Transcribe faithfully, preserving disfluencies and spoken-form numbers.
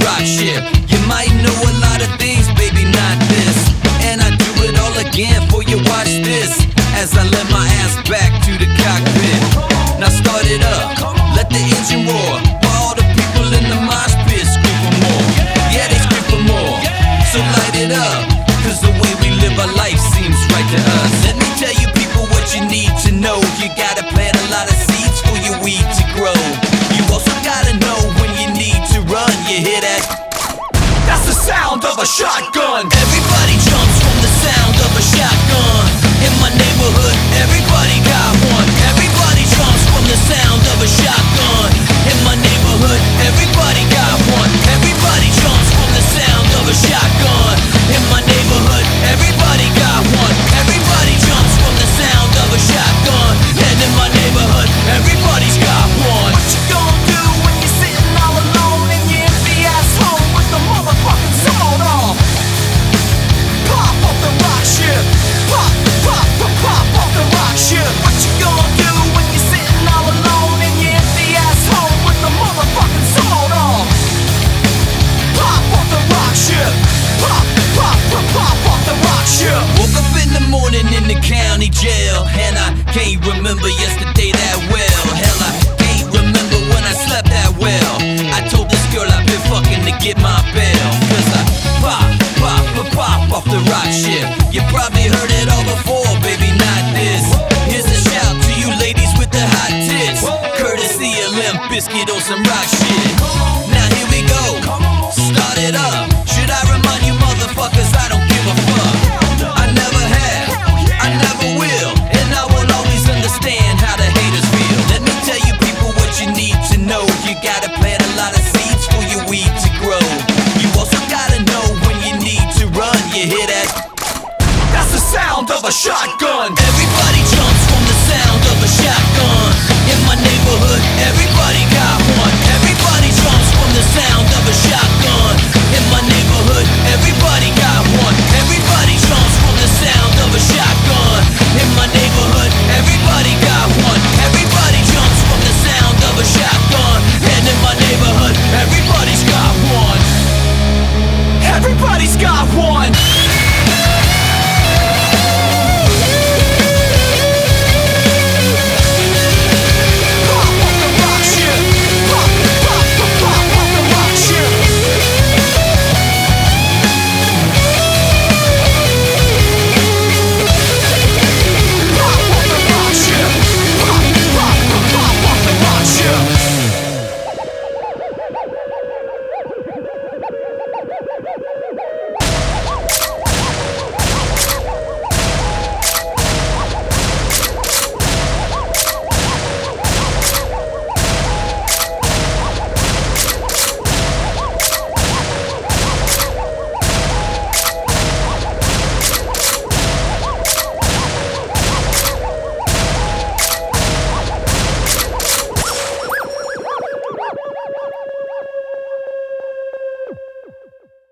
rock ship. You might know a lot of things, baby, not this. And I do it all again for you, watch this. As I let my ass back to the cockpit. Now start it up, let the engine roar. While all the people in the mosh pit scream for more. Yeah, they scream for more. So light it up, cause the way we live our life seems right to us. Let me tell you people what you need to know. You gotta plant a lot of seeds for your weed to grow. You also gotta know when you need to run. You hear that? That's the sound of a shotgun. Everybody jumps from the sound of a shotgun. In my neighborhood, everybody got one. Everybody jumps from the sound of a shotgun. In my neighborhood, everybody got one. Everybody jumps from the sound of a shotgun. In my neighborhood, everybody got one. Everybody jumps from the sound of a shotgun. And in my neighborhood, everybody's got one. What you gonna do when you're sitting all alone in your empty ass home with the motherfucking salt off? Pop off the rock ship. Pop, pop, pop, pop off the rock ship. What you gonna do when you're sitting all alone in your empty ass home with the motherfucking salt off? Pop off the rock ship. Pop, pop, pop, pop off the rock ship. Woke up in the morning in the county jail, and I can't remember yesterday that well. Hell, I can't remember when I slept that well. I told this girl I've been fucking to get my bail. Cause I pop, pop, pop, pop off the rock ship. You probably heard it all before, baby, not this. Here's a shout to you ladies with the hot tits. Courtesy of Limp Bizkit on some rock shit. Now here we go, start it up. Should I remind you motherfuckers I don't